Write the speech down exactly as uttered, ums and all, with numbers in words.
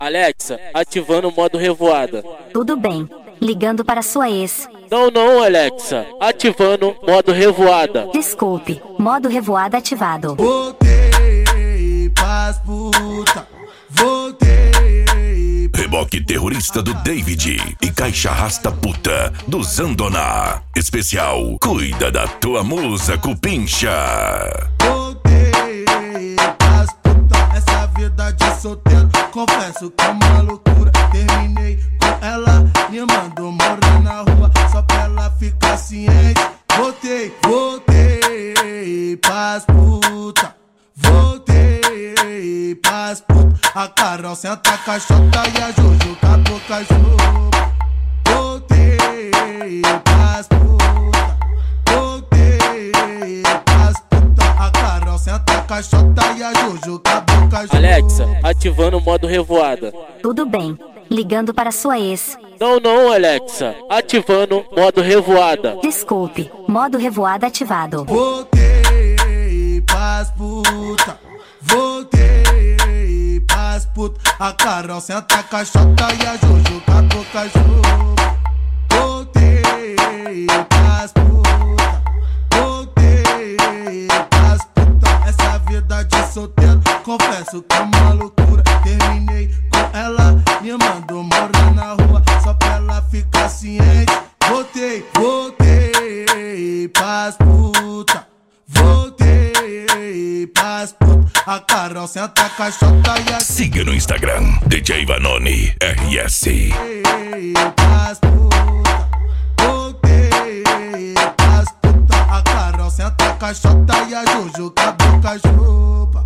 Alexa, ativando o modo revoada. Tudo bem. Ligando para sua ex. Não, não, Alexa. Ativando modo revoada. Desculpe, modo revoada ativado. Voltei pras puta. Voltei. Reboque terrorista do David e caixa rasta puta do Zandona. Especial Cuida da tua musa Cupincha. Voltei pras puta. Essa vida de solteiro, confesso que é uma loucura. Terminei com ela, me mandou morar na rua só pra ela ficar ciente. Voltei, voltei pras puta. Voltei pras puta. A Carol senta a caixota e a Jojo com a boca junto. Voltei pras puta. Voltei pras puta. A Carol senta a caixota e a Jojo com a boca junto. Alexa, ativando o modo revoada. Tudo bem. Ligando para sua ex. Não, não, Alexa. Ativando modo revoada. Desculpe, modo revoada ativado. Voltei pras puta. Voltei pras puta. A Carol senta a caixota e a Jojo com a boca junto. Voltei pras puta. Voltei pras puta. Essa vida de solteiro, confesso que é uma loucura. Terminei com ela, me mandou morar na rua só pra ela ficar ciente. Voltei, voltei pras puta. Voltei pras puta. A Carol senta a caixota e a... Siga no Instagram D J Vanoni R S. Voltei pras puta. Voltei pras puta. A Carol senta a caixota e a Jojo com a boca chupa.